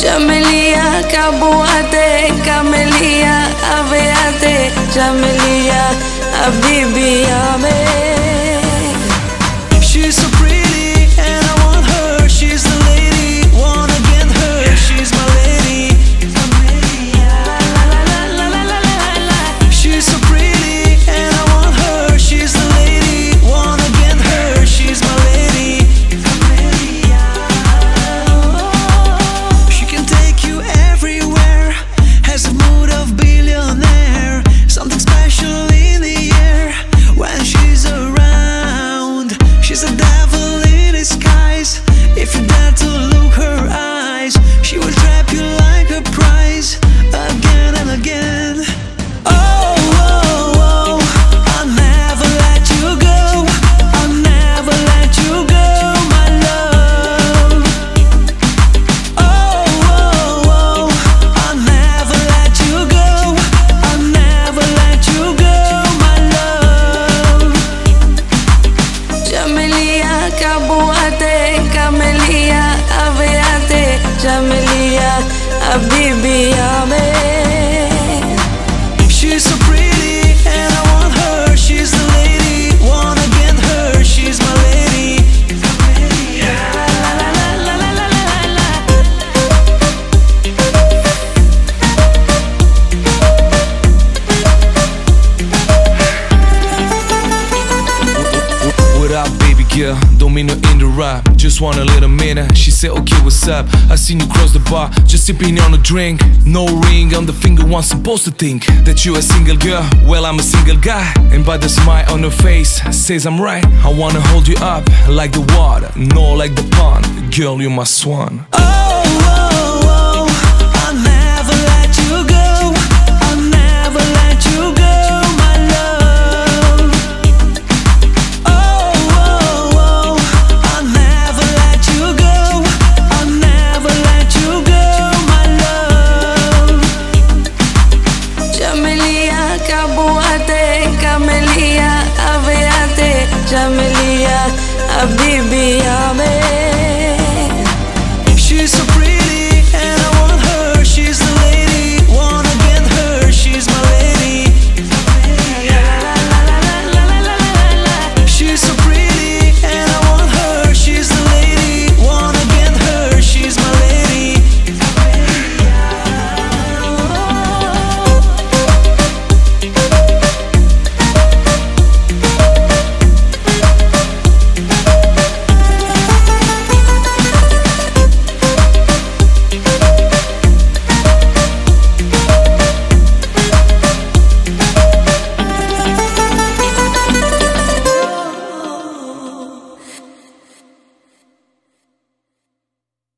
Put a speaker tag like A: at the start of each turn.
A: Jamelia, Kabuate, Camelia, Aveate, Jamelia, Habibi, Amen.
B: She's so pretty and I want her. She's the lady, wanna get her. She's my lady. She's so pretty and I want her. She's the lady, wanna get her. She's my lady. She can take you everywhere. Has a mood of billionaire. Something special in the air when she's around. She's a devil in disguise. If you dare to look her eyes, she will trap you like a prize again and again. Oh, oh, oh, I'll never let you go. I'll never let you go, my love. Oh, oh, oh, I'll never let you go. I'll never let you go, my love.
A: Jamelia, Kabuate, Camelia, Aveate, Jamelia, Habibi, Amen.
B: She's so pretty and I want her. She's the lady, wanna get her. She's my lady.
C: What up, baby girl? Don't mean to interrupt. Just want a little minute. She said, okay, what's up? I seen you cross the bar, just sipping on a drink. No ring on the finger, one supposed to think that you a single girl. Well, I'm a single guy, and by the smile on her face says I'm right. I wanna hold you up like the water, no like the pond. Girl, you're my swan.
B: Oh, oh, oh, I'll never let you go. I'll never let you go, my love. Oh, oh, oh, I'll never let you go. I'll never let you go, my love.
A: Jamelia, Kabuate, Camelia, Aveate, Jamelia, Habibi, Amen.